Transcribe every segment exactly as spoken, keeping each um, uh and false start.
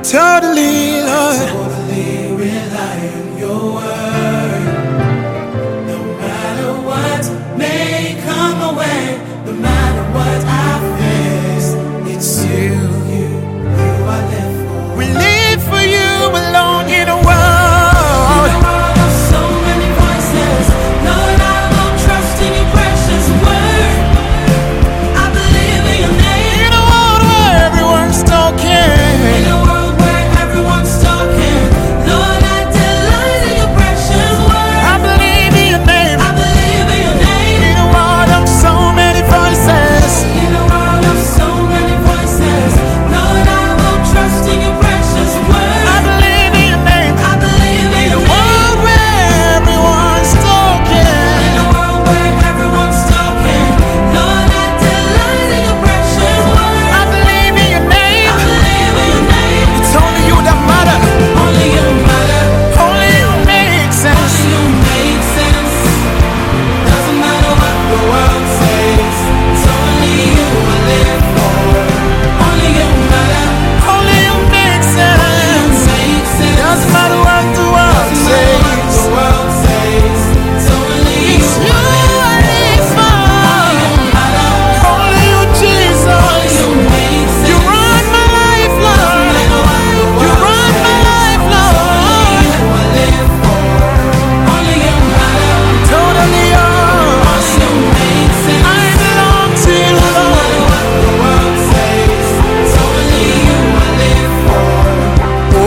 totally, Lord. Totally rely on your word. No matter what may come away, no matter what I face, it's you, you, you I live for. We live for you alone in a world. In a world of so many voices, Lord, I will trust in your precious word. I believe in your name. In a world where everyone's talking. In a world where everyone's talking, Lord, I delight in your precious word. I believe in your name. I believe in your name. In a world of so many voices. In a world of so many voices, Lord, I will trust in your precious word. I believe in your name. I believe in In a your name. world where everyone's talking. In a world where everyone's talking, Lord, I delight in your precious word. I believe in your name. I believe in your name. It's only you that matter. Only you matter. Only you make sense. Only you make sense. Doesn't matter what the world says. It's only you I live for. Only you matter. Only you make sense. Make sense. Doesn't matter what the world Doesn't matter what says. the world says. It's only you You I I live for. matter. Only you, Only Jesus. you make sense. You run my life, Doesn't Lord. matter what the You world run my says. life, Only Lord. you I live for. Only you matter. Totally yours. Only you make sense. I belong to you, Doesn't Lord. matter what the world says. It's only you I live for. Oh,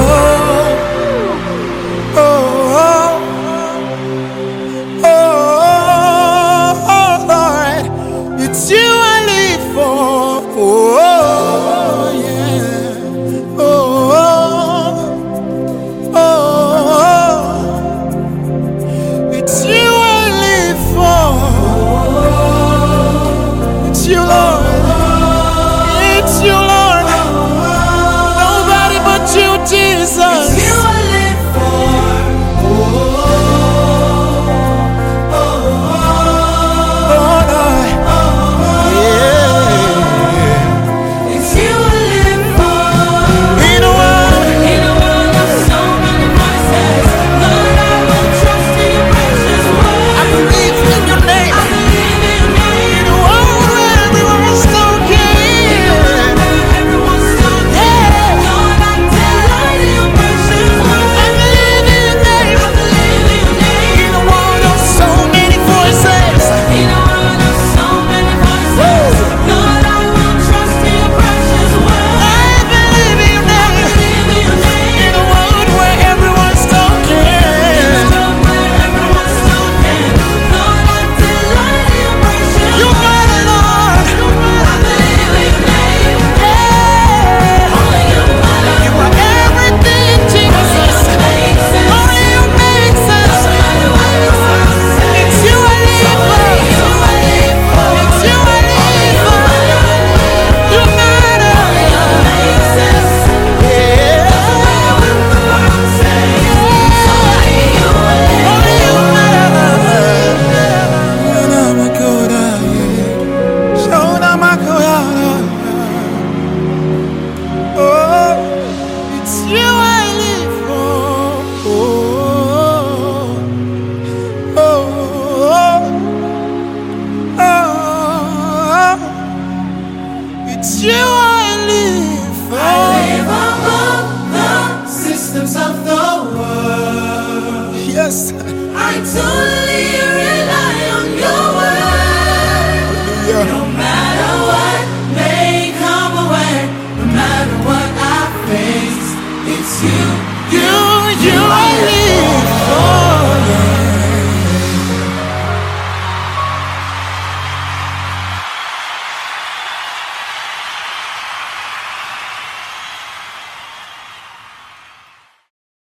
oh, oh, oh, oh, Lord. It's you I live for. Oh, yeah. Oh, oh, oh. It's you I live for. It's you, Lord. It's you, Lord. Nobody but you, Jesus. It's you I live for. Oh, Lord. Yeah. It's you I live for. In a world, In a world of so many voices, Lord, I will trust in your precious word. I believe in your name. I believe in your name. In a world where everyone's talking. Where everyone's talking, Yeah. Lord, I delight in your precious word. I believe in your name. I believe in your name. In a world of so many voices. In a world of so many voices, Lord, I will trust in your precious word. I believe in your I name. believe in your name. In a world where everyone's In a talking. world where everyone's talking, Lord, I delight in your precious You word. matter, Lord. I believe in your name. Yeah. Only you matter. You are everything, Jesus. Make sense. Only you make sense. Doesn't matter what the world says. It's you I live for. Only you I live for. It's you I live for. You matter. Make sense. Yeah. Doesn't matter what the world says. Only you I live Only you matter. Shona makoda, Shona makoda. Oh, it's you I live for. Oh, oh, oh, oh. It's you I live for. live above the systems of the world. Yes. I totally rely on your word. Yeah. No matter what may come away, no matter what I face, it's you, You, you I live for.